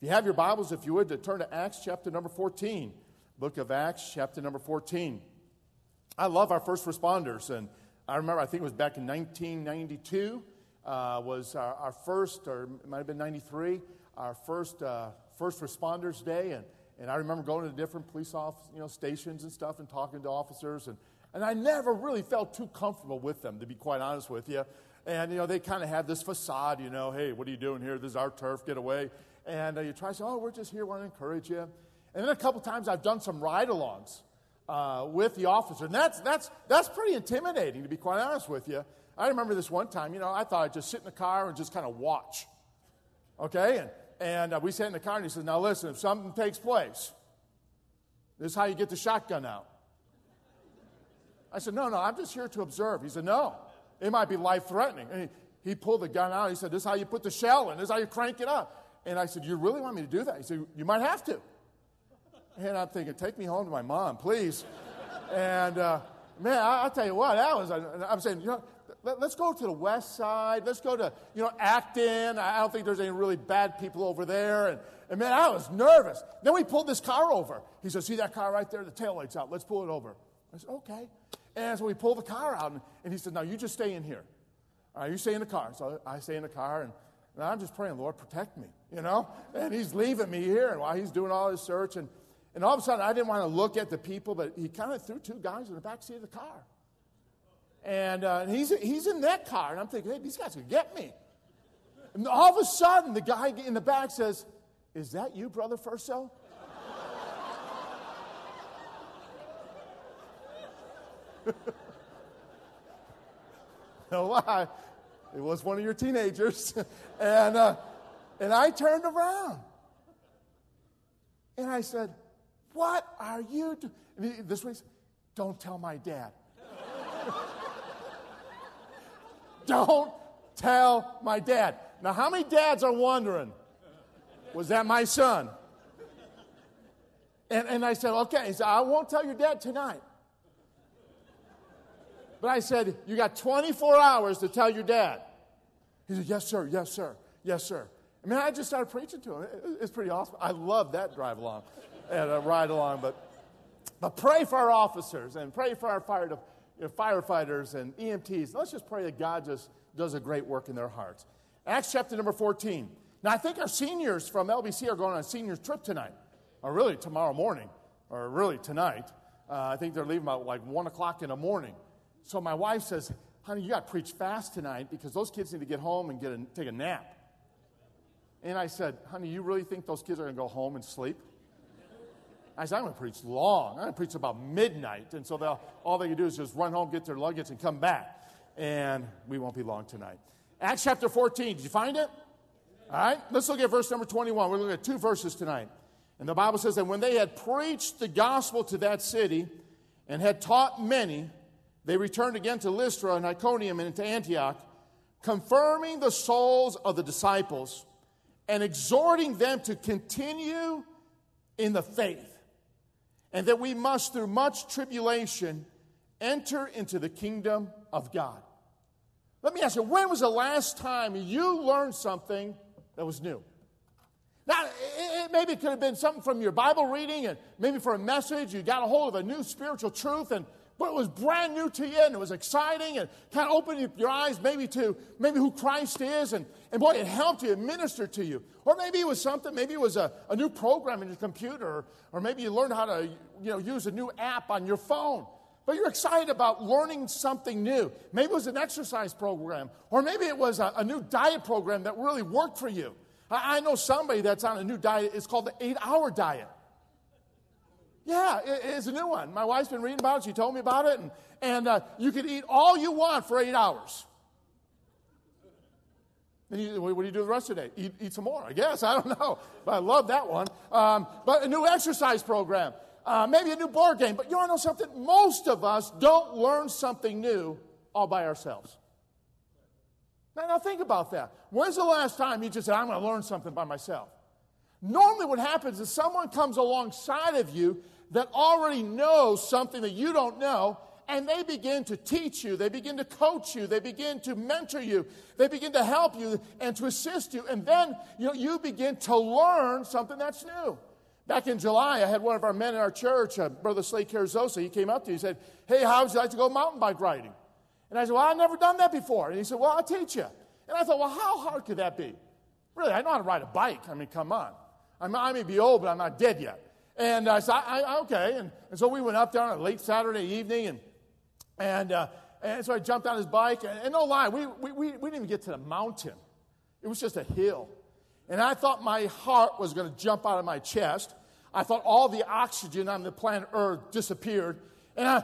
you have your Bibles, if you would, to turn to Acts chapter number 14. Book of Acts chapter number 14. I love our first responders, and I remember, I think it was back in 1992, was our first, or it might have been 93, our first responders day, and I remember going to different police stations and stuff and talking to officers, and I never really felt too comfortable with them, to be quite honest with you. And, they kind of have this facade, hey, what are you doing here? This is our turf, get away. And you try to say, we're just here, want to encourage you. And then a couple times I've done some ride-alongs with the officer. And that's pretty intimidating, to be quite honest with you. I remember this one time, I thought I'd just sit in the car and just kind of watch. Okay? And we sat in the car, and he says, now listen, if something takes place, this is how you get the shotgun out. I said, no, I'm just here to observe. He said, no, it might be life-threatening. And he pulled the gun out. He said, this is how you put the shell in. This is how you crank it up. And I said, you really want me to do that? He said, you might have to. And I'm thinking, take me home to my mom, please. And, man, I'll tell you what, I'm saying, let's go to the west side. Let's go to, Acton. I don't think there's any really bad people over there. And man, I was nervous. Then we pulled this car over. He said, see that car right there? The taillight's out. Let's pull it over. I said, okay. And so we pulled the car out, and he said, now you just stay in here. All right, you stay in the car. So I stay in the car, and I'm just praying, Lord, protect me, And he's leaving me here, and while he's doing all his search, and all of a sudden, I didn't want to look at the people, but he kind of threw two guys in the back seat of the car. And he's in that car, and I'm thinking, hey, these guys could get me. And all of a sudden, the guy in the back says, is that you, Brother Furso? No lie. It was one of your teenagers. And I turned around. And I said, what are you doing? This way, don't tell my dad. Don't tell my dad. Now, how many dads are wondering, was that my son? And I said, okay. He said, I won't tell your dad tonight. But I said, you got 24 hours to tell your dad. He said, yes, sir, yes, sir, yes, sir. I mean, I just started preaching to him. It's pretty awesome. I love that drive along and ride along. But pray for our officers and pray for our firefighters and EMTs. Let's just pray that God just does a great work in their hearts. Acts chapter number 14. Now, I think our seniors from LBC are going on a senior trip tonight, or really tomorrow morning, or really tonight. I think they're leaving about like 1 o'clock in the morning. So my wife says, honey, you got to preach fast tonight because those kids need to get home and take a nap. And I said, honey, you really think those kids are going to go home and sleep? I said, I'm going to preach long. I'm going to preach about midnight. And so all they can do is just run home, get their luggage, and come back. And we won't be long tonight. Acts chapter 14. Did you find it? All right. Let's look at verse number 21. We're looking at 2 verses tonight. And the Bible says that when they had preached the gospel to that city and had taught many, they returned again to Lystra and Iconium and into Antioch, confirming the souls of the disciples and exhorting them to continue in the faith, and that we must, through much tribulation, enter into the kingdom of God. Let me ask you, when was the last time you learned something that was new? Now, maybe it could have been something from your Bible reading, and maybe for a message, you got a hold of a new spiritual truth, but it was brand new to you, and it was exciting, and kind of opened your eyes maybe to who Christ is, and boy, it helped you, it ministered to you. Or maybe it was something, maybe it was a new program in your computer, or maybe you learned how to use a new app on your phone. But you're excited about learning something new. Maybe it was an exercise program, or maybe it was a new diet program that really worked for you. I know somebody that's on a new diet. It's called the 8-hour diet. Yeah, it's a new one. My wife's been reading about it. She told me about it. And you can eat all you want for 8 hours. Then what do you do the rest of the day? Eat some more, I guess. I don't know. But I love that one. But a new exercise program. Maybe a new board game. But you want to know something? Most of us don't learn something new all by ourselves. Now think about that. When's the last time you just said, I'm going to learn something by myself? Normally what happens is someone comes alongside of you that already knows something that you don't know, and they begin to teach you, they begin to coach you, they begin to mentor you, they begin to help you and to assist you, and then you begin to learn something that's new. Back in July, I had one of our men in our church, Brother Slade Carrizosa. He came up to me and said, "Hey, how would you like to go mountain bike riding?" And I said, "Well, I've never done that before." And he said, "Well, I'll teach you." And I thought, well, how hard could that be? Really, I know how to ride a bike. I mean, come on. I may be old, but I'm not dead yet. And I said, okay. And so we went up there on a late Saturday evening, and so I jumped on his bike. And no lie, we didn't even get to the mountain. It was just a hill. And I thought my heart was going to jump out of my chest. I thought all the oxygen on the planet Earth disappeared. And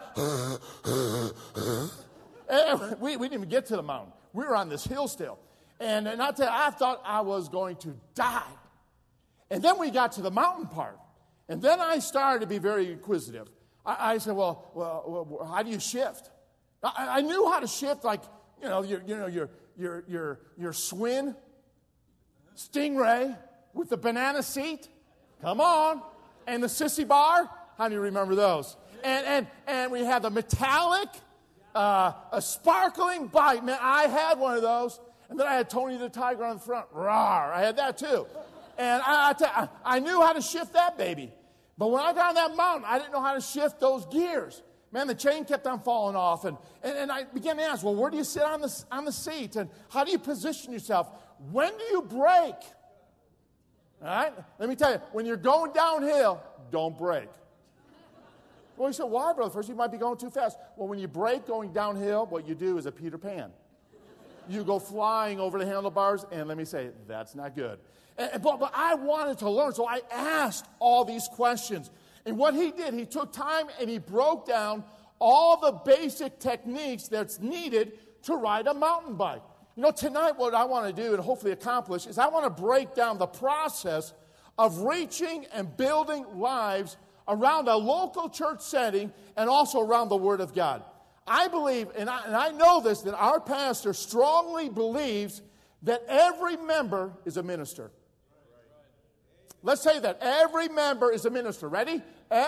we didn't even get to the mountain. We were on this hill still. And I tell you, I thought I was going to die. And then we got to the mountain part. And then I started to be very inquisitive. I said, well, how do you shift? I knew how to shift, like, your Schwinn Stingray with the banana seat. Come on. And the sissy bar. How do you remember those? And we had the metallic, a sparkling bike. Man, I had one of those. And then I had Tony the Tiger on the front. Rawr. I had that too. And I knew how to shift that baby. But when I got on that mountain, I didn't know how to shift those gears. Man, the chain kept on falling off. And I began to ask, well, where do you sit on the seat? And how do you position yourself? When do you brake? All right? Let me tell you, when you're going downhill, don't brake. Well, you said, why, brother? First, you might be going too fast. Well, when you brake going downhill, what you do is a Peter Pan. You go flying over the handlebars, and let me say, that's not good. But I wanted to learn, so I asked all these questions. And what he did, he took time and he broke down all the basic techniques that's needed to ride a mountain bike. Tonight what I want to do and hopefully accomplish is I want to break down the process of reaching and building lives around a local church setting and also around the Word of God. I believe, and I know this, that our pastor strongly believes that every member is a minister. Let's say that. Every member is a minister. Ready?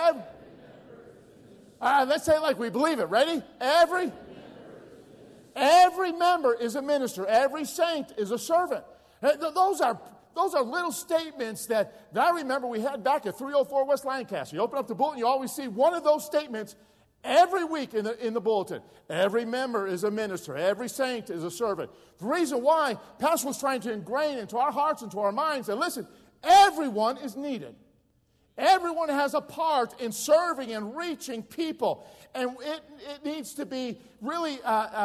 Let's say it like we believe it. Ready? Every member is a minister. Every saint is a servant. Those are little statements that I remember we had back at 304 West Lancaster. You open up the bulletin, you always see one of those statements every week in the bulletin. Every member is a minister. Every saint is a servant. The reason why Pastor was trying to ingrain into our hearts and to our minds that, listen, everyone is needed. Everyone has a part in serving and reaching people. And it needs to be really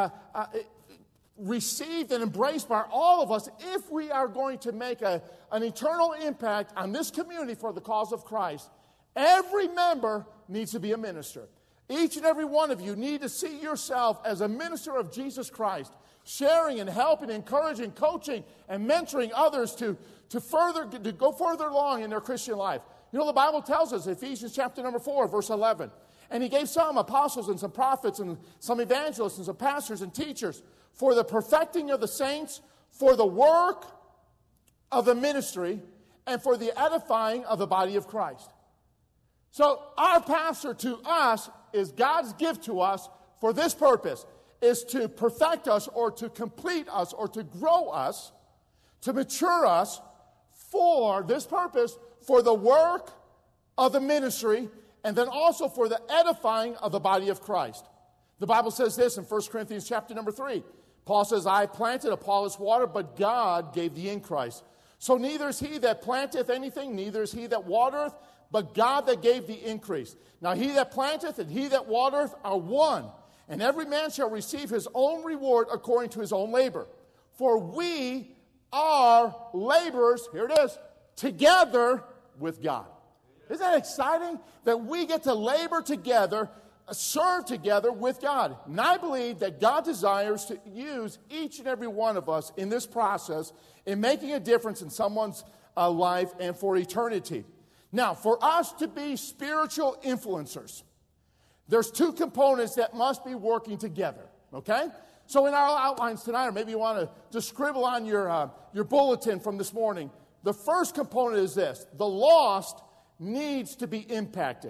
received and embraced by all of us if we are going to make an eternal impact on this community for the cause of Christ. Every member needs to be a minister. Each and every one of you need to see yourself as a minister of Jesus Christ, sharing and helping, encouraging, coaching, and mentoring others to go further along in their Christian life. The Bible tells us, Ephesians chapter number 4, verse 11, and he gave some apostles and some prophets and some evangelists and some pastors and teachers for the perfecting of the saints, for the work of the ministry, and for the edifying of the body of Christ. So our pastor to us is God's gift to us for this purpose, is to perfect us or to complete us or to grow us, to mature us for this purpose, for the work of the ministry, and then also for the edifying of the body of Christ. The Bible says this in 1 Corinthians chapter number 3. Paul says, I planted, Apollos watered, but God gave the increase. So neither is he that planteth anything, neither is he that watereth, but God that gave the increase. Now he that planteth and he that watereth are one, and every man shall receive his own reward according to his own labor. For we are laborers, here it is, together with God. Isn't that exciting? That we get to labor together, serve together with God. And I believe that God desires to use each and every one of us in this process in making a difference in someone's life and for eternity. Now, for us to be spiritual influencers, there's two components that must be working together, okay? So in our outlines tonight, or maybe you want to just scribble on your bulletin from this morning, the first component is this: the lost needs to be impacted.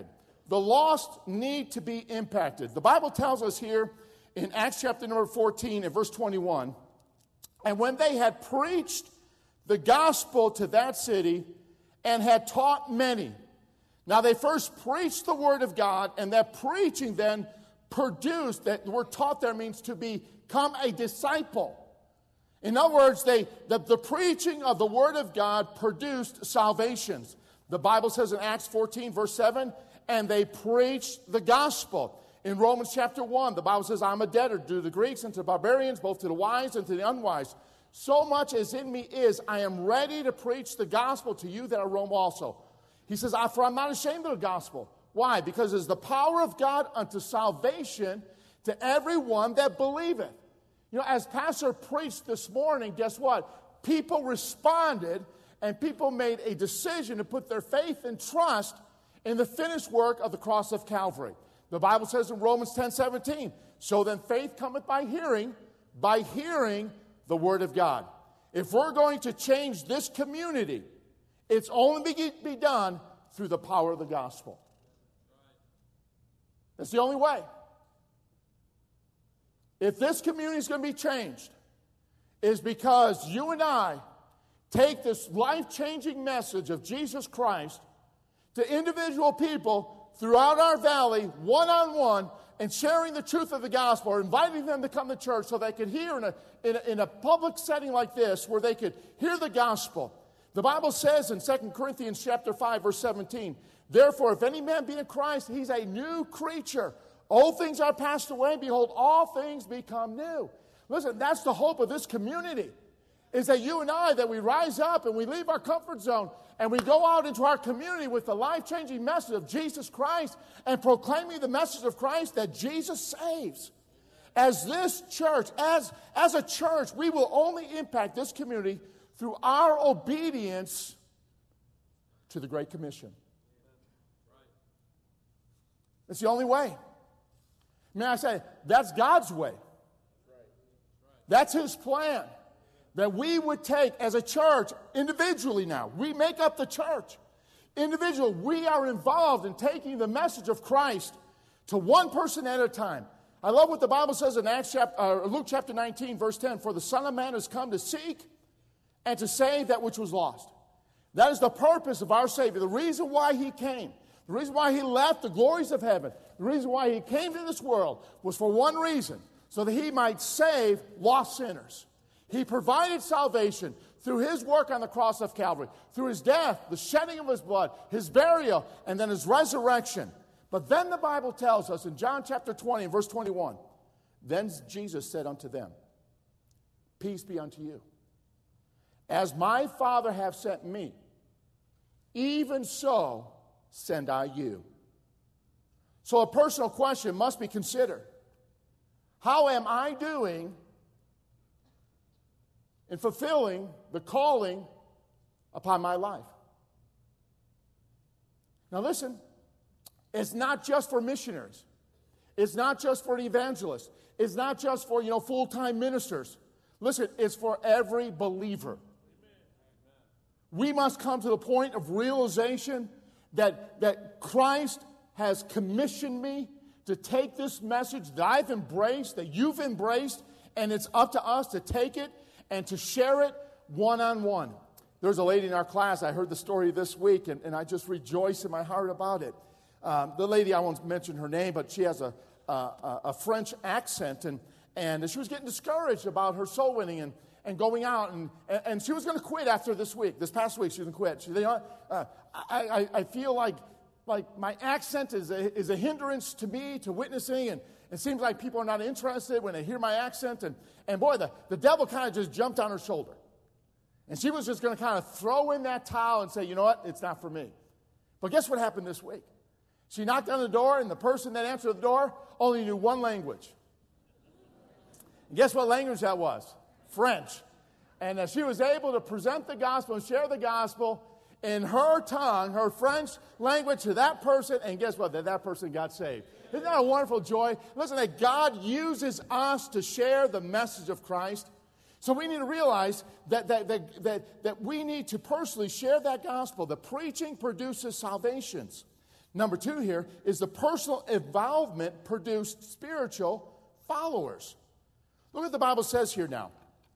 The lost need to be impacted. The Bible tells us here in Acts chapter number 14 and verse 21, and when they had preached the gospel to that city and had taught many. Now they first preached the word of God, and that preaching then produced, that word taught there means to become a disciple. In other words, the preaching of the word of God produced salvations. The Bible says in Acts 14 verse 7, and they preached the gospel. In Romans chapter 1, the Bible says, I'm a debtor to the Greeks and to the barbarians, both to the wise and to the unwise. So much as in me is, I am ready to preach the gospel to you that are Rome also. He says, for I'm not ashamed of the gospel. Why? Because it's the power of God unto salvation to everyone that believeth. You know, as Pastor preached this morning, guess what? People responded, and people made a decision to put their faith and trust in the finished work of the cross of Calvary. The Bible says in Romans 10:17, so then faith cometh by hearing the word of God. If we're going to change this community, it's only be done through the power of the gospel. That's the only way. If this community is going to be changed, is because you and I take this life-changing message of Jesus Christ to individual people throughout our valley, one-on-one, and sharing the truth of the gospel, or inviting them to come to church so they could hear in a public setting like this, where they could hear the gospel. The Bible says in 2 Corinthians chapter 5, verse 17, therefore, if any man be in Christ, he's a new creature. Old things are passed away, behold, all things become new. Listen, that's the hope of this community, is that you and I, that we rise up and we leave our comfort zone and we go out into our community with the life-changing message of Jesus Christ and proclaiming the message of Christ that Jesus saves. As this church, as a church, we will only impact this community through our obedience to the Great Commission. It's the only way. May I say, that's God's way. That's His plan. That we would take as a church, individually now, we make up the church. Individually, we are involved in taking the message of Christ to one person at a time. I love what the Bible says in Luke chapter 19, verse 10, for the Son of Man has come to seek and to save that which was lost. That is the purpose of our Savior. The reason why He came, the reason why He left the glories of heaven, the reason why He came to this world was for one reason, so that He might save lost sinners. He provided salvation through His work on the cross of Calvary, through His death, the shedding of His blood, His burial, and then His resurrection. But then the Bible tells us in John chapter 20 and verse 21, then Jesus said unto them, peace be unto you. As my Father hath sent me, even so send I you. So a personal question must be considered. How am I doing in fulfilling the calling upon my life? Now listen, it's not just for missionaries. It's not just for evangelists. It's not just for, full-time ministers. Listen, it's for every believer. We must come to the point of realization that Christ has commissioned me to take this message that I've embraced, that you've embraced, and it's up to us to take it and to share it one-on-one. There's a lady in our class, I heard the story this week, and I just rejoice in my heart about it. The lady, I won't mention her name, but she has a French accent, and she was getting discouraged about her soul winning and going out, and she was going to quit after this past week, she was going to quit. She said, I feel like my accent is a hindrance to me, to witnessing, and it seems like people are not interested when they hear my accent, and boy, the devil kind of just jumped on her shoulder. And she was just going to kind of throw in that towel and say, you know what, it's not for me. But guess what happened this week? She knocked on the door, and the person that answered the door only knew one language. And guess what language that was? French. And she was able to present the gospel and share the gospel in her tongue, her French language, to that person, and guess what? That person got saved. Isn't that a wonderful joy? Listen, that God uses us to share the message of Christ. So we need to realize that we need to personally share that gospel. The preaching produces salvations. Number 2 here is the personal involvement produced spiritual followers. Look what the Bible says here now.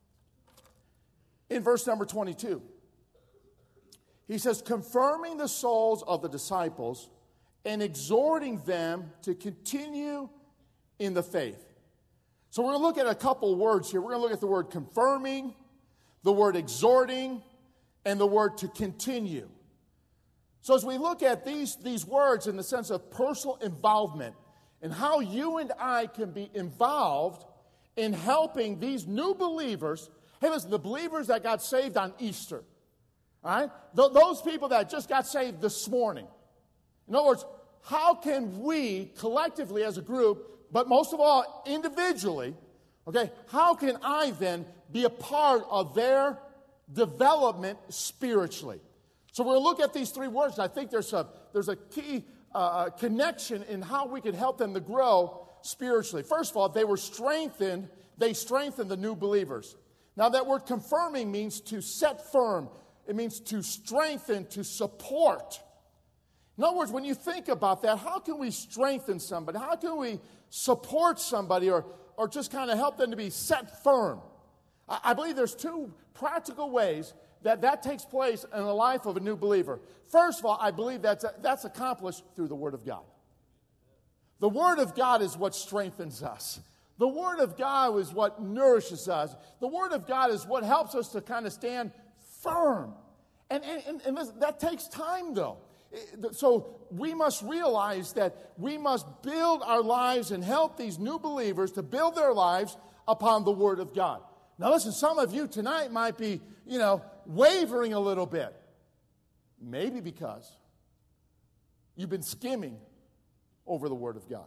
In verse number 22, he says, confirming the souls of the disciples and exhorting them to continue in the faith. So we're going to look at a couple words here. We're going to look at the word confirming, the word exhorting, and the word to continue. So as we look at these words in the sense of personal involvement and how you and I can be involved in helping these new believers. Hey, listen, the believers that got saved on Easter, all right? Those people that just got saved this morning. In other words, how can we collectively as a group, but most of all individually, okay, how can I then be a part of their development spiritually? So we're going to look at these 3 words, and I think there's a key connection in how we can help them to grow spiritually. First of all, they strengthened the new believers. Now that word confirming means to set firm. It means to strengthen, to support. In other words, when you think about that, how can we strengthen somebody? How can we support somebody or just kind of help them to be set firm? I believe there's 2 practical ways that takes place in the life of a new believer. First of all, I believe that's accomplished through the Word of God. The Word of God is what strengthens us. The Word of God is what nourishes us. The Word of God is what helps us to kind of stand firm. And listen, that takes time, though. So we must realize that we must build our lives and help these new believers to build their lives upon the Word of God. Now listen, some of you tonight might be, wavering a little bit. Maybe because you've been skimming over the Word of God.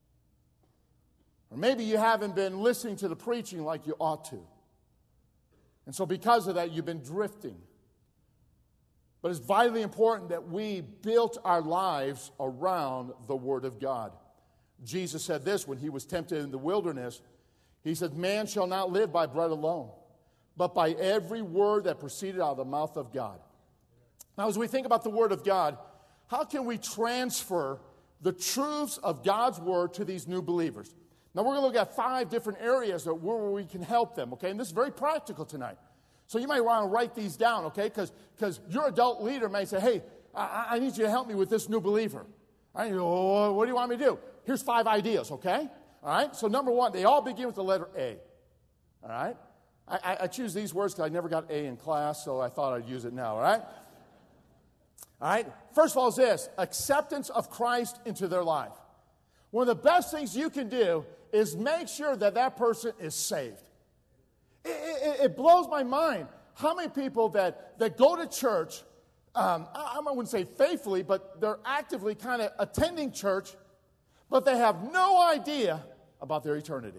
Or maybe you haven't been listening to the preaching like you ought to. And so because of that, you've been drifting. But it's vitally important that we build our lives around the Word of God. Jesus said this when he was tempted in the wilderness. He said, man shall not live by bread alone, but by every word that proceeded out of the mouth of God. Now, as we think about the Word of God, how can we transfer the truths of God's Word to these new believers? Now, we're going to look at 5 different areas where we can help them, okay? And this is very practical tonight. So you might want to write these down, okay? Because your adult leader may say, hey, I need you to help me with this new believer. All right? You go, oh, what do you want me to do? Here's 5 ideas, okay? All right? So number 1, they all begin with the letter A. All right? I choose these words because I never got A in class, so I thought I'd use it now, all right? All right? First of all is this, acceptance of Christ into their life. One of the best things you can do is make sure that person is saved. It blows my mind how many people that go to church, I wouldn't say faithfully, but they're actively kind of attending church, but they have no idea about their eternity.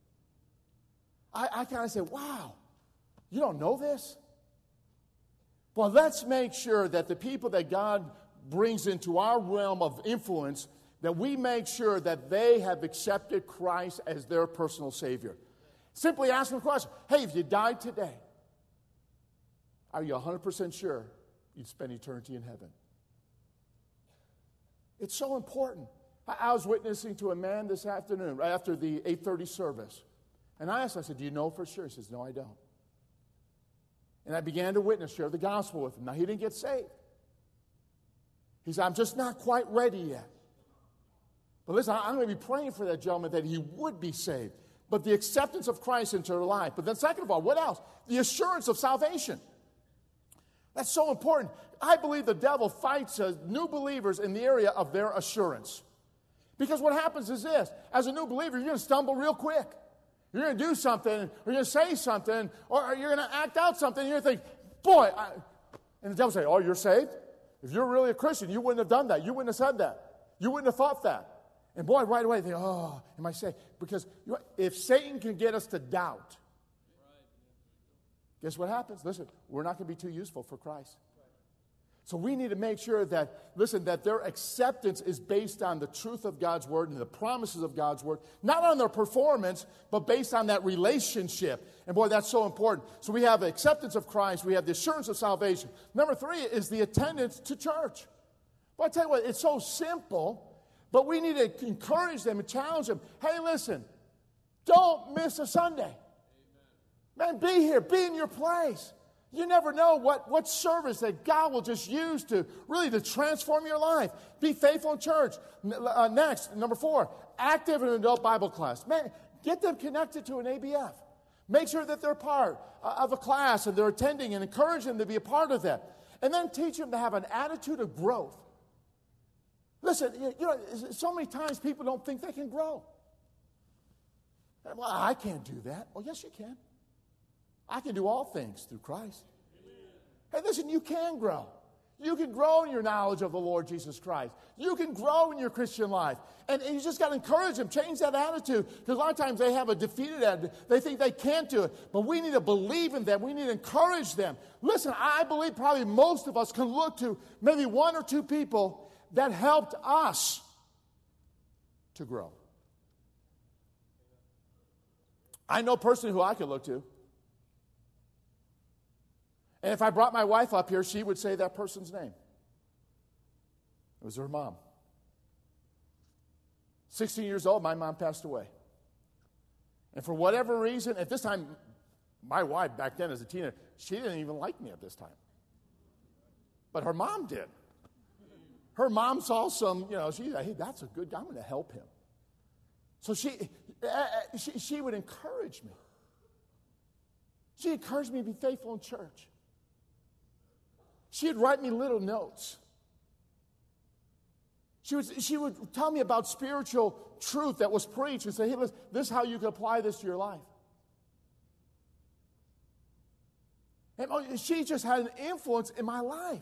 I kind of say, wow, you don't know this? Well, let's make sure that the people that God brings into our realm of influence, that we make sure that they have accepted Christ as their personal Savior. Simply ask them a question. Hey, if you died today, are you 100% sure you'd spend eternity in heaven? It's so important. I was witnessing to a man this afternoon, right after the 8:30 service. And I asked him, I said, do you know for sure? He says, no, I don't. And I began to witness, share the gospel with him. Now, he didn't get saved. He said, I'm just not quite ready yet. But listen, I'm going to be praying for that gentleman that he would be saved. But the acceptance of Christ into their life. But then second of all, what else? The assurance of salvation. That's so important. I believe the devil fights new believers in the area of their assurance. Because what happens is this. As a new believer, you're going to stumble real quick. You're going to do something, or you're going to say something, or you're going to act out something, and you're going to think, boy, and the devil will say, oh, you're saved? If you're really a Christian, you wouldn't have done that. You wouldn't have said that. You wouldn't have thought that. And boy, right away, they think, oh, am I saved? Because if Satan can get us to doubt, guess what happens? Listen, we're not going to be too useful for Christ. So we need to make sure that, listen, that their acceptance is based on the truth of God's Word and the promises of God's Word, not on their performance, but based on that relationship. And boy, that's so important. So we have the acceptance of Christ. We have the assurance of salvation. Number 3 is the attendance to church. But I tell you what, it's so simple, but we need to encourage them and challenge them. Hey, listen, don't miss a Sunday. Man, be here. Be in your place. You never know what service that God will just use to really to transform your life. Be faithful in church. Next, number 4, active in an adult Bible class. Man, get them connected to an ABF. Make sure that they're part of a class and they're attending, and encourage them to be a part of that. And then teach them to have an attitude of growth. Listen, you know, so many times people don't think they can grow. Well, I can't do that. Well, yes, you can. I can do all things through Christ. Hey, listen, you can grow. You can grow in your knowledge of the Lord Jesus Christ. You can grow in your Christian life. And you just got to encourage them, change that attitude. Because a lot of times they have a defeated attitude. They think they can't do it. But we need to believe in them. We need to encourage them. Listen, I believe probably most of us can look to maybe 1 or 2 people that helped us to grow. I know personally who I could look to. And if I brought my wife up here, she would say that person's name. It was her mom. 16 years old, my mom passed away. And for whatever reason, at this time, my wife back then as a teenager, she didn't even like me at this time. But her mom did. Her mom saw some, you know, she said, hey, that's a good guy, I'm going to help him. So she would encourage me. She encouraged me to be faithful in church. She'd write me little notes. She would tell me about spiritual truth that was preached and say, hey, listen, this is how you can apply this to your life. And she just had an influence in my life.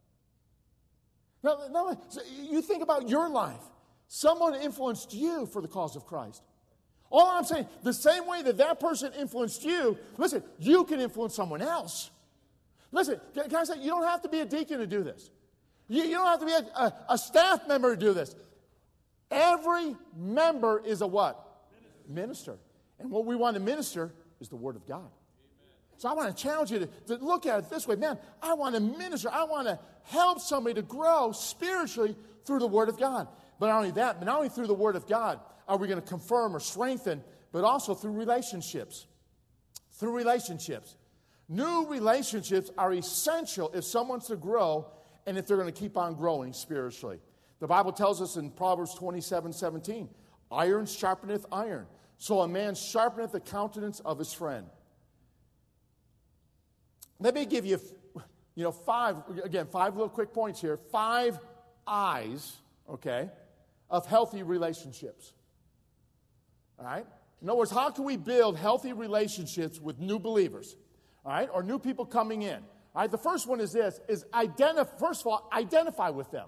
Now, you think about your life. Someone influenced you for the cause of Christ. All I'm saying, the same way that person influenced you, listen, you can influence someone else. Listen, can I say, you don't have to be a deacon to do this. You don't have to be a staff member to do this. Every member is a what? Minister. And what we want to minister is the Word of God. Amen. So I want to challenge you to look at it this way. Man, I want to minister. I want to help somebody to grow spiritually through the Word of God. But not only that, but not only through the Word of God are we going to confirm or strengthen, but also through relationships. Through relationships. New relationships are essential if someone's to grow and if they're going to keep on growing spiritually. The Bible tells us in Proverbs 27:17, iron sharpeneth iron, so a man sharpeneth the countenance of his friend. Let me give you, five little quick points here. 5 eyes, okay, of healthy relationships. All right? In other words, how can we build healthy relationships with new believers? All right, or new people coming in. All right, the first one is this, first of all, identify with them.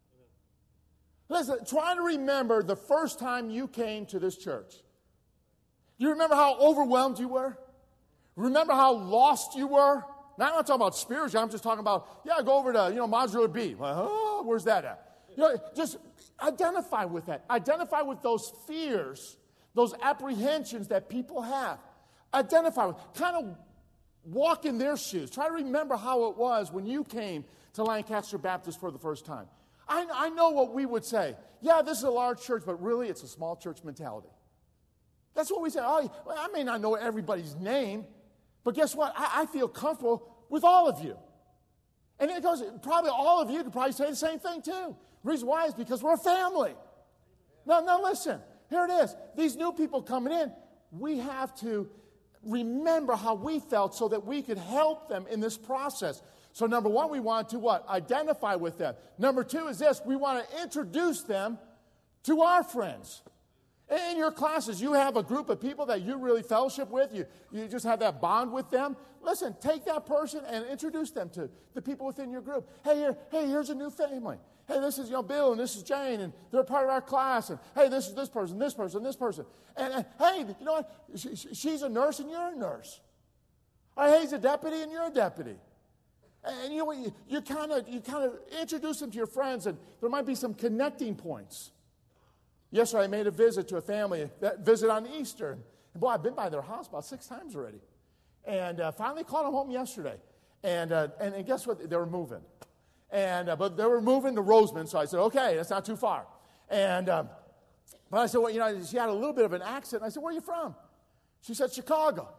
Listen, try to remember the first time you came to this church. You remember how overwhelmed you were? Remember how lost you were? Now, I'm not talking about spiritual, I'm just talking about, go over to, Modular B. Well, where's that at? Just identify with that. Identify with those fears, those apprehensions that people have. Identify with, kind of walk in their shoes. Try to remember how it was when you came to Lancaster Baptist for the first time. I know what we would say. Yeah, this is a large church, but really it's a small church mentality. That's what we say. Oh, well, I may not know everybody's name, but guess what? I feel comfortable with all of you. And it goes, probably all of you could probably say the same thing too. The reason why is because we're a family. Now listen, here it is. These new people coming in, we have to remember how we felt so that we could help them in this process. So number 1, we want to what? Identify with them. Number 2 is this. We want to introduce them to our friends. In your classes, you have a group of people that you really fellowship with. You just have that bond with them. Listen, take that person and introduce them to the people within your group. Hey, here's a new family. Hey, this is Bill and this is Jane, and they're part of our class. And hey, this is this person, this person, this person. And hey, you know what? She's a nurse and you're a nurse. Or hey, he's a deputy and you're a deputy. And you know what? You kind of introduce them to your friends, and there might be some connecting points. Yesterday, I made a visit to a family, that visit on Easter. And boy, I've been by their house about 6 times already. And finally called them home yesterday. And guess what? They were moving. But they were moving to Roseman, so I said, okay, that's not too far. But I said, well, she had a little bit of an accent. I said, where are you from? She said, Chicago.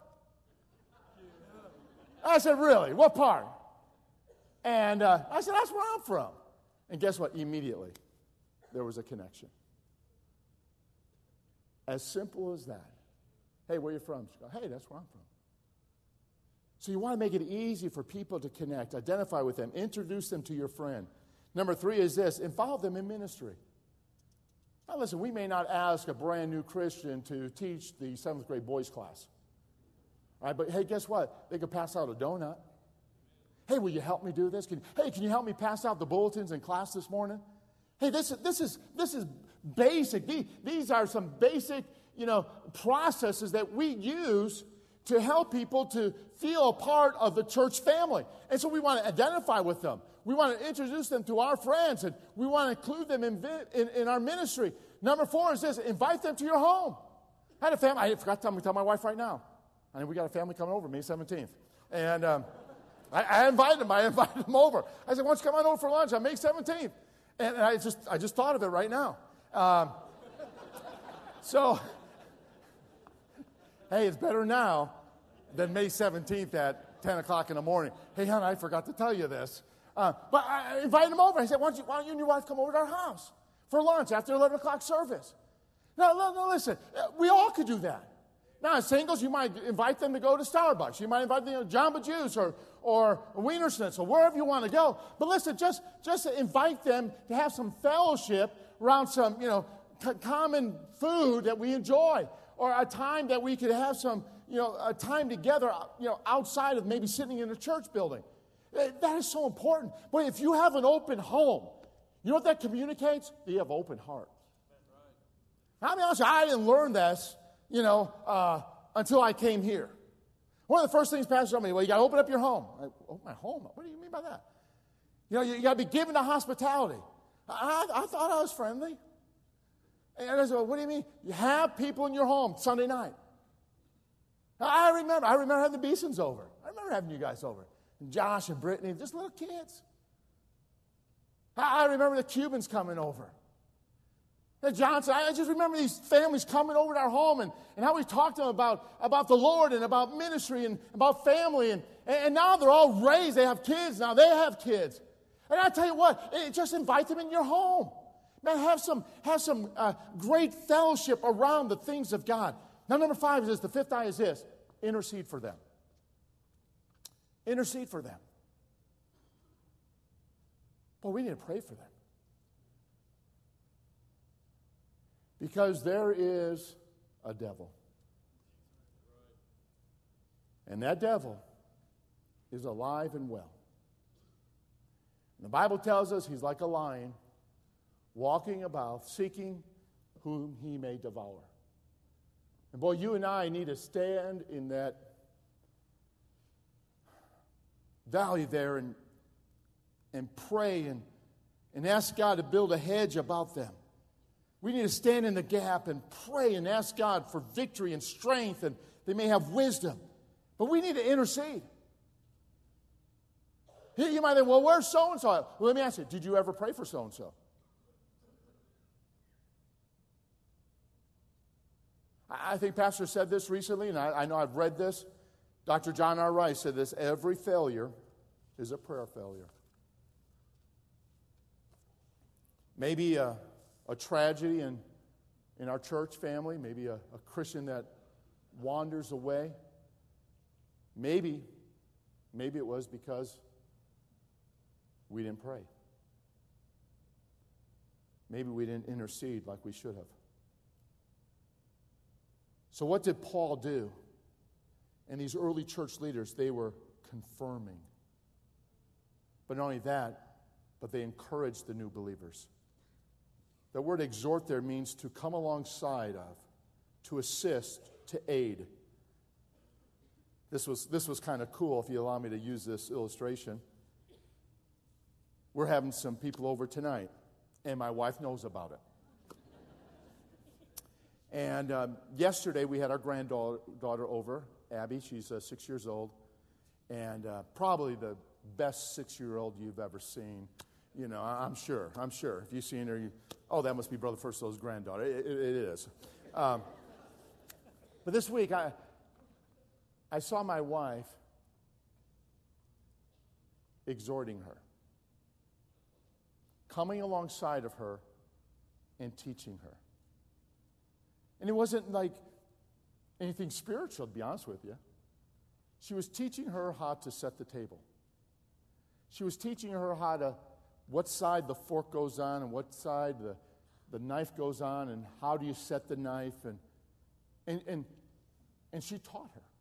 I said, really? What part? And I said, that's where I'm from. And guess what? Immediately, there was a connection. As simple as that. Hey, where are you from? She goes, hey, that's where I'm from. So you want to make it easy for people to connect, identify with them, introduce them to your friend. Number 3 is this, involve them in ministry. Now listen, we may not ask a brand new Christian to teach the 7th grade boys class. All right, but hey, guess what? They could pass out a donut. Hey, will you help me do this? Can you help me pass out the bulletins in class this morning? Hey, this is basic. These are some basic, processes that we use to help people to feel a part of the church family. And so we want to identify with them. We want to introduce them to our friends, and we want to include them in our ministry. Number 4 is this, invite them to your home. I had a family, I forgot to tell my wife right now. We got a family coming over May 17th. And I invited them over. I said, why don't you come on over for lunch on May 17th? And I just thought of it right now. So, hey, it's better now than May 17th at 10 o'clock in the morning. Hey, hon, I forgot to tell you this. But I invited them over. I said, why don't you and your wife come over to our house for lunch after 11 o'clock service? No, listen, we all could do that. Now, as singles, you might invite them to go to Starbucks. You might invite them to Jamba Juice or Wiener Schnitzel, wherever you want to go. But listen, just invite them to have some fellowship around some, common food that we enjoy, or a time that we could have some, a time together, outside of maybe sitting in a church building. That is so important. But if you have an open home, you know what that communicates? That you have an open heart. I'll be honest with you, I didn't learn this, until I came here. One of the first things Pastor told me, well, you got to open up your home. Open my home? What do you mean by that? You got to be given to hospitality. I thought I was friendly. And I said, well, what do you mean? You have people in your home Sunday night. I remember having the Beesons over. I remember having you guys over. And Josh and Brittany, just little kids. I remember the Cubans coming over. And Johnson, I just remember these families coming over to our home and how we talked to them about the Lord and about ministry and about family. And now they're all raised. They have kids. Now they have kids. And I tell you what, just invite them in your home. Man, have some great fellowship around the things of God. Now, number 5 is this. The 5th I is this. Intercede for them. Intercede for them. Boy, we need to pray for them. Because there is a devil. And that devil is alive and well. And the Bible tells us he's like a lion walking about, seeking whom he may devour. And boy, you and I need to stand in that valley there and pray and ask God to build a hedge about them. We need to stand in the gap and pray and ask God for victory and strength, and they may have wisdom. But we need to intercede. You might think, well, where's so-and-so? Well, let me ask you, did you ever pray for so-and-so? I think Pastor said this recently, and I know I've read this. Dr. John R. Rice said this, every failure is a prayer failure. Maybe a tragedy in our church family, maybe a Christian that wanders away. Maybe it was because we didn't pray. Maybe we didn't intercede like we should have. So what did Paul do? And these early church leaders, they were confirming. But not only that, but they encouraged the new believers. The word exhort there means to come alongside of, to assist, to aid. This was kind of cool, if you allow me to use this illustration. We're having some people over tonight, and my wife knows about it. And yesterday we had our granddaughter over, Abby. She's 6 years old, and probably the best 6-year-old you've ever seen. You know, I'm sure. If you've seen her, that must be Brother Firstow's granddaughter. It is. But this week, I saw my wife exhorting her, coming alongside of her and teaching her. And it wasn't like anything spiritual, to be honest with you. She was teaching her how to set the table. She was teaching her what side the fork goes on and what side the knife goes on and how do you set the knife. And she taught her.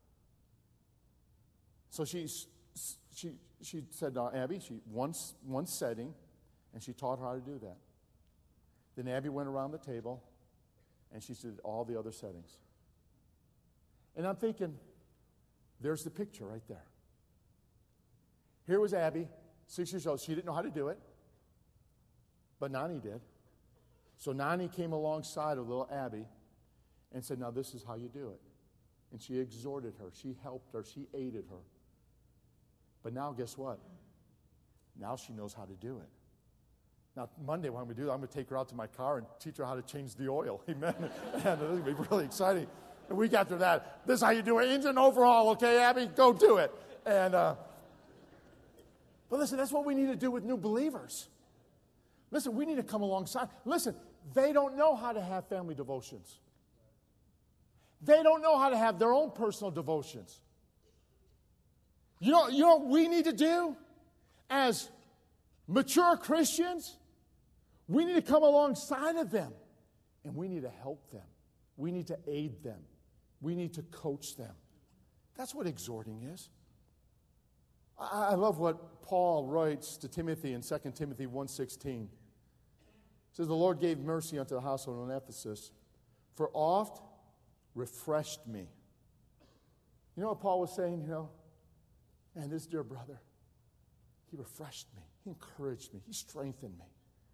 So she said, Abby, one setting, and she taught her how to do that. Then Abby went around the table, and she did all the other settings. And I'm thinking, there's the picture right there. Here was Abby, 6 years old. She didn't know how to do it, but Nani did. So Nani came alongside of little Abby and said, now this is how you do it. And she exhorted her. She helped her. She aided her. But now guess what? Now she knows how to do it. Now, Monday, what I'm going to do, I'm going to take her out to my car and teach her how to change the oil. Amen. And this is going to be really exciting. A week after that, this is how you do it. Engine overhaul, okay, Abby? Go do it. And but listen, that's what we need to do with new believers. Listen, we need to come alongside. Listen, they don't know how to have family devotions. They don't know how to have their own personal devotions. You know what we need to do as mature Christians? We need to come alongside of them, and we need to help them. We need to aid them. We need to coach them. That's what exhorting is. I love what Paul writes to Timothy in 2 Timothy 1:16. It says, the Lord gave mercy unto the household in Ephesus, for oft refreshed me. You know what Paul was saying? And this dear brother, he refreshed me. He encouraged me. He strengthened me.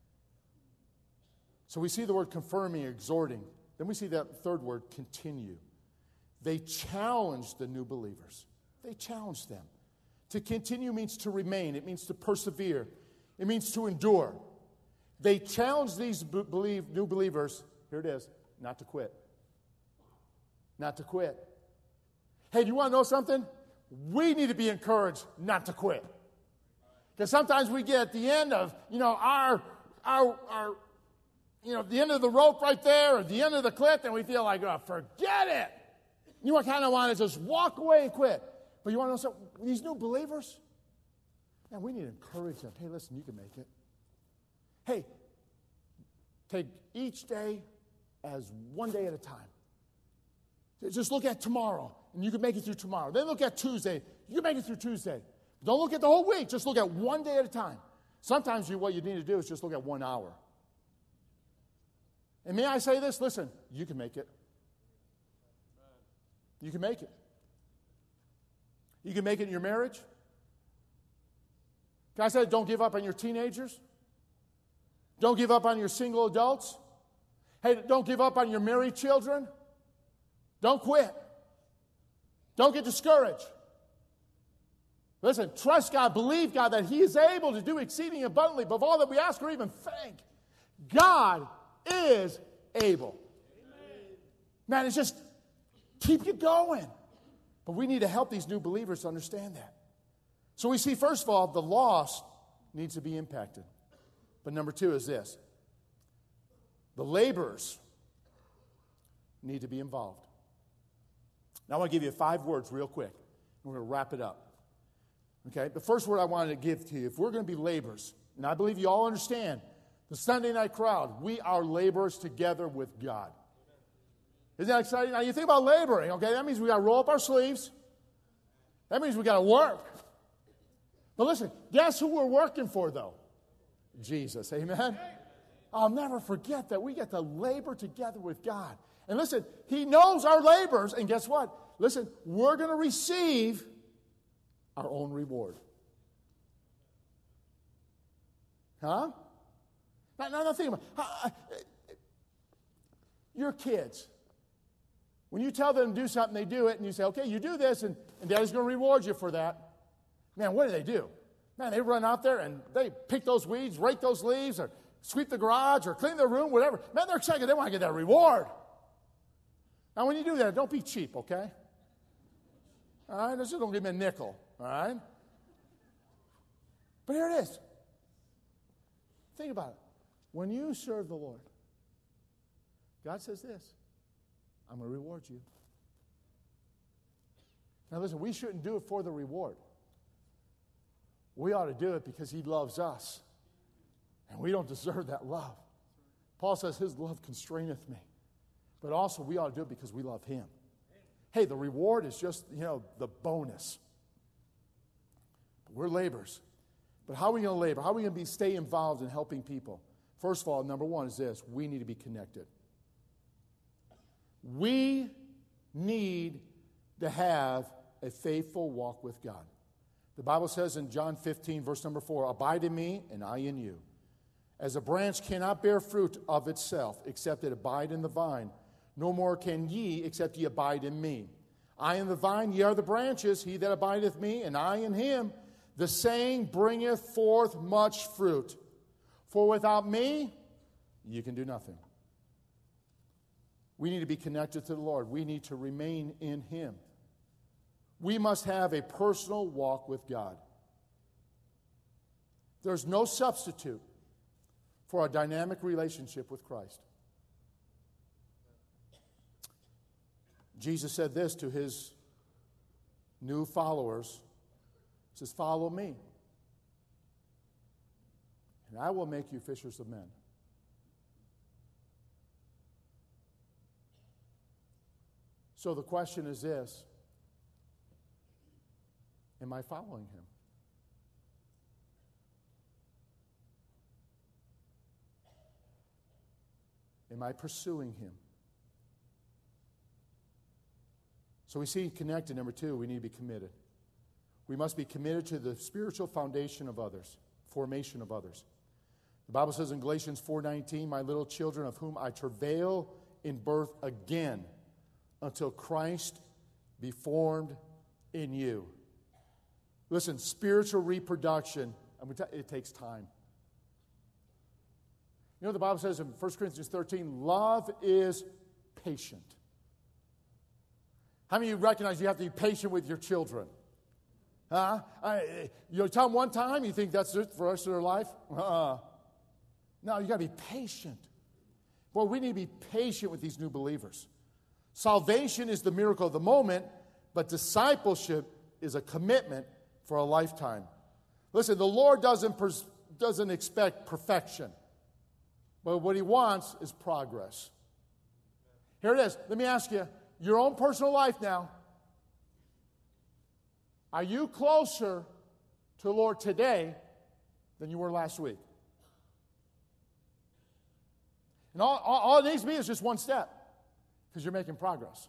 So we see the word confirming, exhorting. Then we see that third word, continue. They challenged the new believers. They challenged them. To continue means to remain. It means to persevere. It means to endure. They challenged these new believers, here it is, not to quit. Not to quit. Hey, do you want to know something? We need to be encouraged not to quit. Because sometimes we get at the end of, our the end of the rope right there, or the end of the cliff, and we feel like, forget it. You kind of want to just walk away and quit. But you want to know something? These new believers, man, we need to encourage them. Hey, listen, you can make it. Hey, take each day as one day at a time. Just look at tomorrow, and you can make it through tomorrow. Then look at Tuesday. You can make it through Tuesday. Don't look at the whole week. Just look at one day at a time. Sometimes what you need to do is just look at 1 hour. And may I say this? Listen, you can make it. You can make it. You can make it in your marriage. Can I say, don't give up on your teenagers? Don't give up on your single adults. Hey, don't give up on your married children. Don't quit. Don't get discouraged. Listen, trust God, believe God that He is able to do exceeding abundantly above all that we ask or even think. God is able. Amen. Man, it's just keep you going. But we need to help these new believers to understand that. So we see, first of all, the lost needs to be impacted. But number two is this. The laborers need to be involved. Now I want to give you 5 words real quick. We're going to wrap it up. Okay? The first word I wanted to give to you, if we're going to be laborers, and I believe you all understand, the Sunday night crowd, we are laborers together with God. Isn't that exciting? Now you think about laboring, okay? That means we got to roll up our sleeves. That means we got to work. But listen, guess who we're working for, though? Jesus, amen? I'll never forget that we get to labor together with God. And listen, He knows our labors, and guess what? Listen, we're going to receive our own reward. Huh? Now think about it. Your kids. When you tell them to do something, they do it, and you say, okay, you do this, and Daddy's going to reward you for that. Man, what do? Man, they run out there and they pick those weeds, rake those leaves, or sweep the garage, or clean their room, whatever. Man, they're excited. They want to get that reward. Now, when you do that, don't be cheap, okay? All right? Just don't give me a nickel, all right? But here it is. Think about it. When you serve the Lord, God says this, I'm going to reward you. Now listen, we shouldn't do it for the reward. We ought to do it because He loves us. And we don't deserve that love. Paul says His love constraineth me. But also we ought to do it because we love Him. Hey, the reward is just, the bonus. But we're laborers. But how are we going to labor? How are we going to stay involved in helping people? First of all, number one is this. We need to be connected. We need to have a faithful walk with God. The Bible says in John 15, verse number 4, abide in me and I in you. As a branch cannot bear fruit of itself, except it abide in the vine, no more can ye, except ye abide in me. I am the vine, ye are the branches. He that abideth me, and I in him, the same bringeth forth much fruit. For without me, you can do nothing. We need to be connected to the Lord. We need to remain in Him. We must have a personal walk with God. There's no substitute for a dynamic relationship with Christ. Jesus said this to His new followers. He says, follow me, and I will make you fishers of men. So the question is this, am I following Him? Am I pursuing Him? So we see connected. Number two, we need to be committed. We must be committed to the spiritual foundation of others, formation of others. The Bible says in Galatians 4:19, my little children, of whom I travail in birth again, until Christ be formed in you. Listen, spiritual reproduction, it takes time. You know what the Bible says in 1 Corinthians 13? Love is patient. How many of you recognize you have to be patient with your children? Huh? You tell them one time, you think that's it for the rest of their life? No, you got to be patient. Well, we need to be patient with these new believers. Salvation is the miracle of the moment, but discipleship is a commitment for a lifetime. Listen, the Lord doesn't expect perfection, but what He wants is progress. Here it is. Let me ask you, your own personal life now. Are you closer to the Lord today than you were last week? And all it needs to be is just one step, because you're making progress.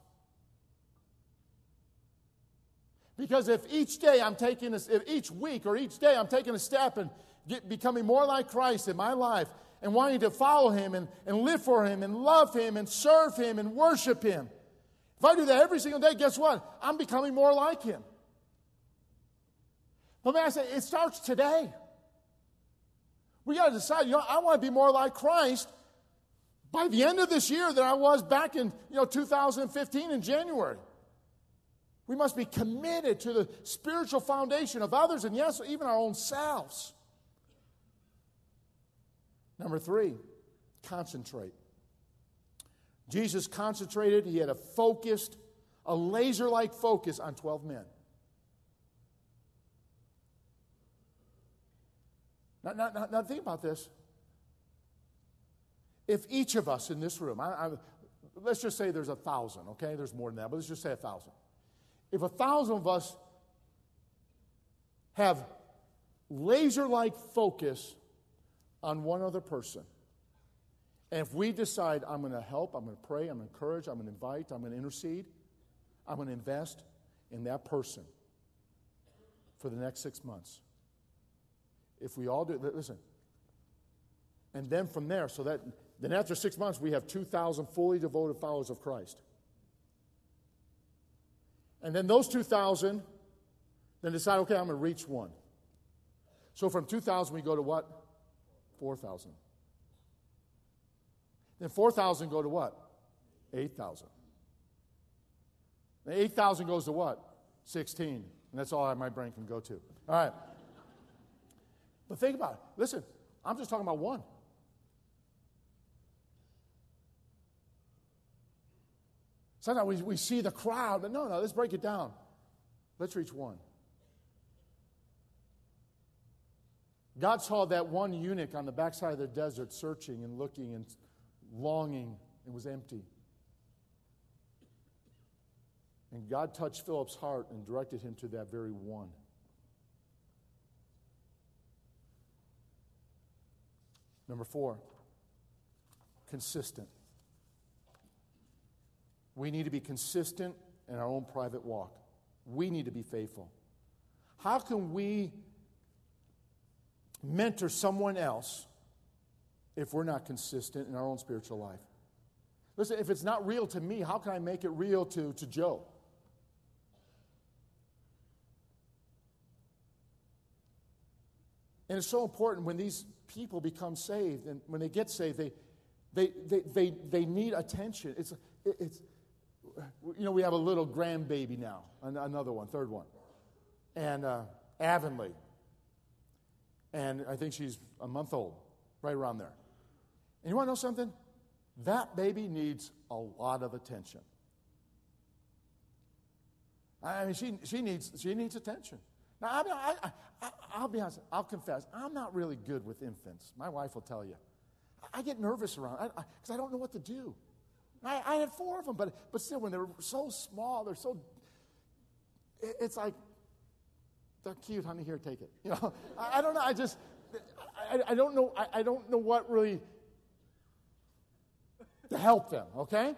Because if each day if each week or each day I'm taking a step and becoming more like Christ in my life and wanting to follow Him and live for Him and love Him and serve Him and worship Him, if I do that every single day, guess what? I'm becoming more like Him. But man, I say, it starts today. We got to decide, I want to be more like Christ by the end of this year than I was back in 2015 in January. We must be committed to the spiritual foundation of others and, yes, even our own selves. Number 3, concentrate. Jesus concentrated. He had a laser-like focus on 12 men. Now think about this. If each of us in this room, let's just say there's 1,000, okay? There's more than that, but let's just say 1,000. If 1,000 of us have laser-like focus on one other person, and if we decide, I'm going to help, I'm going to pray, I'm going to encourage, I'm going to invite, I'm going to intercede, I'm going to invest in that person for the next 6 months. If we all do, listen, and then from there, then after 6 months, we have 2,000 fully devoted followers of Christ. And then those 2,000 then decide, okay, I'm going to reach one. So from 2,000 we go to what? 4,000. Then 4,000 go to what? 8,000. Then 8,000 goes to what? 16. And that's all my brain can go to. All right. But think about it. Listen, I'm just talking about one. Sometimes we see the crowd, but no, let's break it down. Let's reach one. God saw that one eunuch on the backside of the desert searching and looking and longing and was empty. And God touched Philip's heart and directed him to that very one. Number 4, consistent. We need to be consistent in our own private walk. We need to be faithful. How can we mentor someone else if we're not consistent in our own spiritual life? Listen, if it's not real to me, how can I make it real to Joe? And it's so important when these people become saved, and when they get saved, they need attention. It's we have a little grandbaby now, another one, third one, and Avonlea, and I think she's a month old, right around there. And you want to know something? That baby needs a lot of attention. I mean, she needs attention. Now, I'll be honest. I'll confess. I'm not really good with infants. My wife will tell you. I get nervous around because I don't know what to do. I had 4 of them, but still, when they're so small, they're so. It's like, they're cute, honey. Here, take it. I don't know. I don't know. I don't know what really to help them. Okay.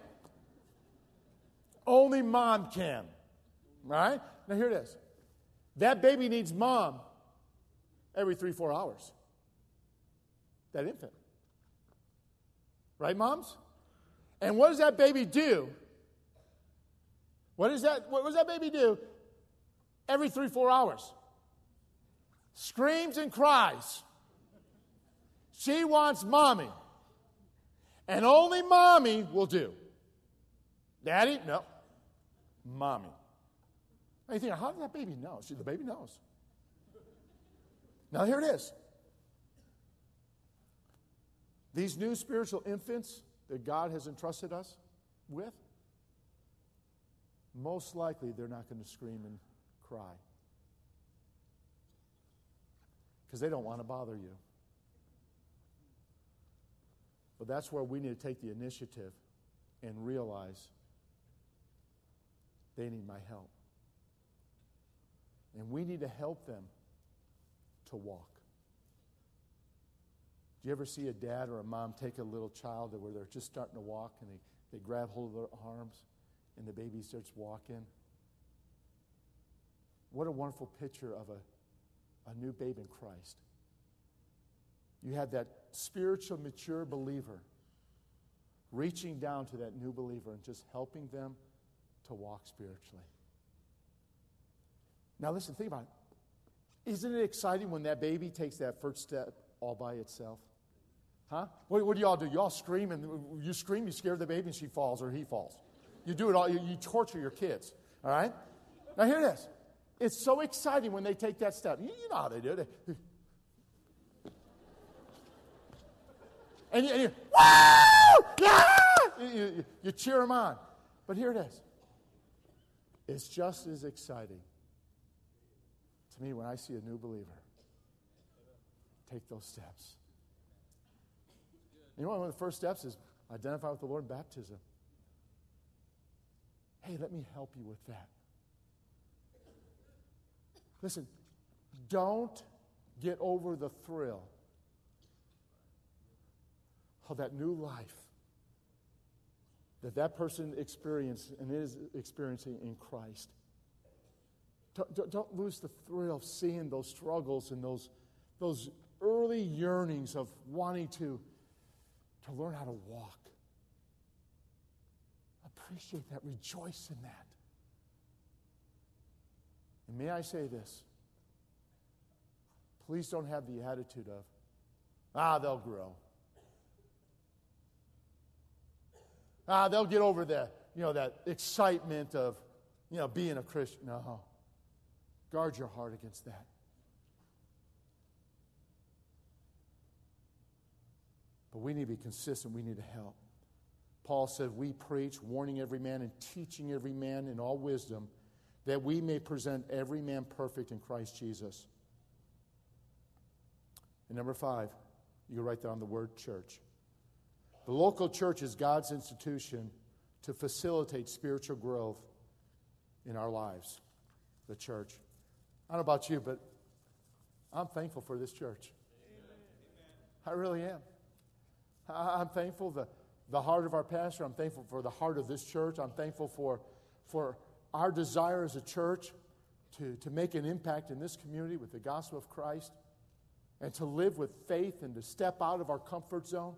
Only mom can. Right? Now here it is. That baby needs mom every 3-4 hours. That infant. Right, moms? And what does that baby do? What does that baby do every 3-4 hours? Screams and cries. She wants mommy. And only mommy will do. Daddy? No. Mommy. Now you think, how does that baby know? The baby knows. Now here it is. These new spiritual infants that God has entrusted us with, most likely they're not going to scream and cry. Because they don't want to bother you. But that's where we need to take the initiative and realize they need my help. And we need to help them to walk. Do you ever see a dad or a mom take a little child where they're just starting to walk and they grab hold of their arms and the baby starts walking? What a wonderful picture of a new babe in Christ. You have that spiritual mature believer reaching down to that new believer and just helping them to walk spiritually. Now listen, think about it. Isn't it exciting when that baby takes that first step all by itself? Huh? What do y'all do? Y'all scream, and you scream, you scare the baby, and she falls or he falls. You do it all. You torture your kids. All right? Now here it is. It's so exciting when they take that step. You know how they do it. And you woo! Yeah! You cheer them on. But here it is. It's just as exciting to me when I see a new believer take those steps. You know, one of the first steps is identify with the Lord in baptism. Hey, let me help you with that. Listen, don't get over the thrill of that new life that person experienced and is experiencing in Christ. Don't lose the thrill of seeing those struggles and those early yearnings of wanting to learn how to walk. Appreciate that. Rejoice in that. And may I say this? please don't have the attitude of, they'll grow. They'll get over that excitement of, being a Christian. No. Guard your heart against that. But we need to be consistent. We need to help. Paul said, we preach, warning every man and teaching every man in all wisdom, that we may present every man perfect in Christ Jesus. And number 5, you can write down the word church. The local church is God's institution to facilitate spiritual growth in our lives, the church. I don't know about you, but I'm thankful for this church. Amen. I really am. I'm thankful for the heart of our pastor. I'm thankful for the heart of this church. I'm thankful for our desire as a church to make an impact in this community with the gospel of Christ and to live with faith and to step out of our comfort zone.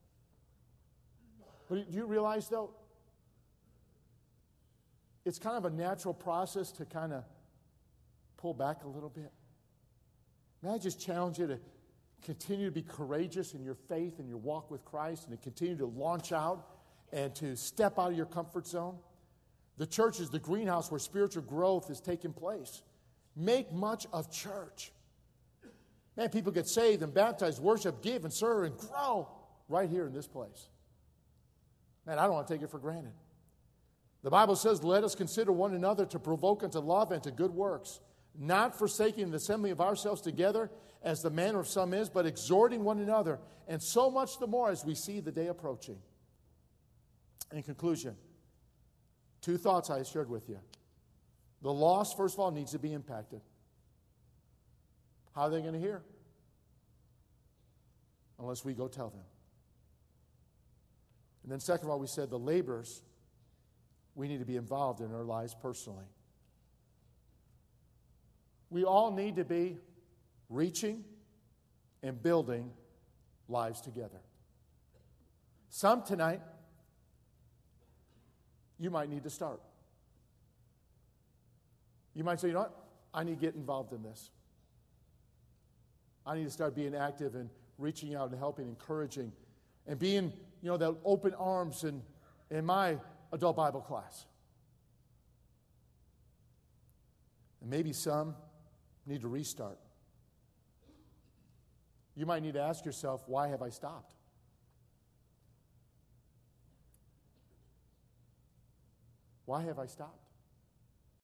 But do you realize, though, it's kind of a natural process to kind of pull back a little bit? May I just challenge you to continue to be courageous in your faith and your walk with Christ and to continue to launch out and to step out of your comfort zone? The church is the greenhouse where spiritual growth is taking place. Make much of church. Man, people get saved and baptized, worship, give, and serve, and grow right here in this place. Man, I don't want to take it for granted. The Bible says, let us consider one another to provoke unto love and to good works, not forsaking the assembly of ourselves together, as the manner of some is, but exhorting one another, and so much the more as we see the day approaching. In conclusion, 2 thoughts I shared with you. The lost, first of all, needs to be impacted. How are they going to hear? Unless we go tell them. And then second of all, we said the laborers, we need to be involved in their lives personally. We all need to be reaching and building lives together. Some tonight, you might need to start. You might say, you know what? I need to get involved in this. I need to start being active and reaching out and helping, encouraging, and being, that open arms in my adult Bible class. And maybe some need to restart. You might need to ask yourself, why have I stopped? Why have I stopped?